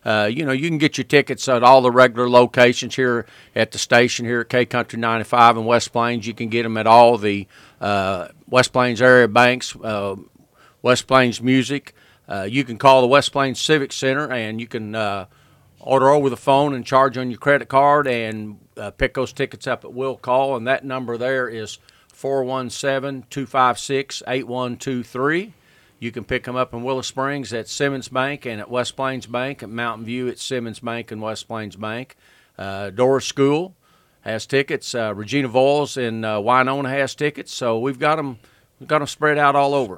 You can get your tickets at all the regular locations here at the station here at K Country 95 in West Plains. You can get them at all the West Plains area banks, West Plains Music. You can call the West Plains Civic Center, and you can order over the phone and charge on your credit card and pick those tickets up at will call. And that number there is 417-256-8123. You can pick them up in Willow Springs at Simmons Bank and at West Plains Bank, at Mountain View at Simmons Bank and West Plains Bank. Doris School has tickets. Regina Voiles in Winona has tickets. So we've got them spread out all over.